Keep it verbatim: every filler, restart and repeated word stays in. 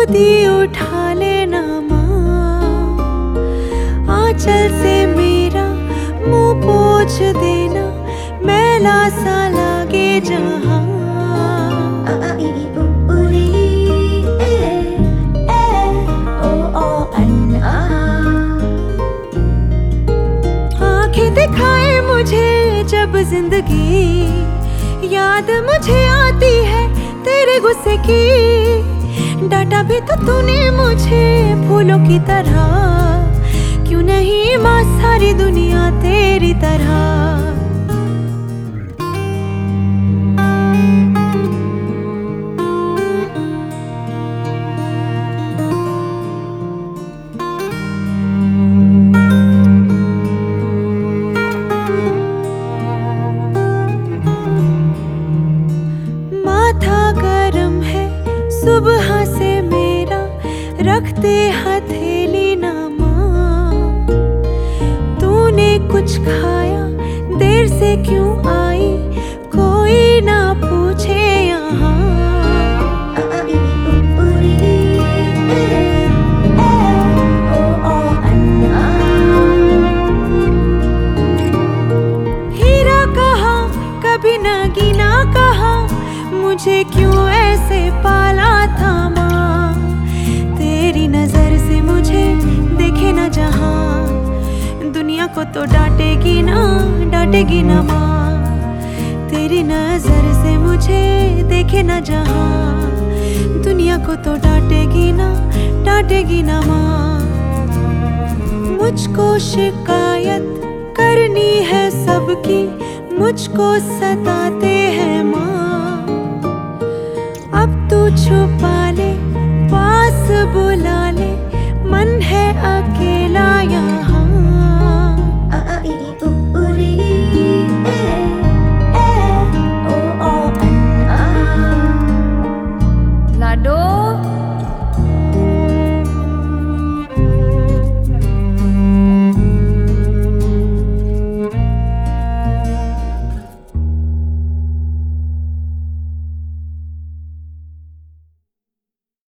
खुद ही उठा लेना माँ, आंचल से मेरा मुंह पोंछ देना, मैला सा लागे जहाँ। आंखें दिखाए मुझे जब जिंदगी, याद मुझे आती है तेरे गुस्से की। डांटा भी तो तूने मुझे फूलों की तरह, क्यों नहीं माँ सारी दुनिया तेरी तरह। सुबह से मेरा रखते हथेली ना माँ, तूने कुछ खाया देर से क्यों आई, कोई ना पूछे यहाँ। हीरा कहा कभी नगीना कहा, मुझे क्यों ऐसे पाला था माँ। तेरी नजर से मुझे देखे ना जहाँ, दुनिया को तो डांटेगी ना डांटेगी ना माँ। तेरी नजर से मुझे देखे ना जहाँ, दुनिया को तो डांटेगी ना डांटेगी ना माँ। मुझको शिकायत करनी है सबकी, मुझको सताते हैं माँ। अब तू छुपा ले पास बुला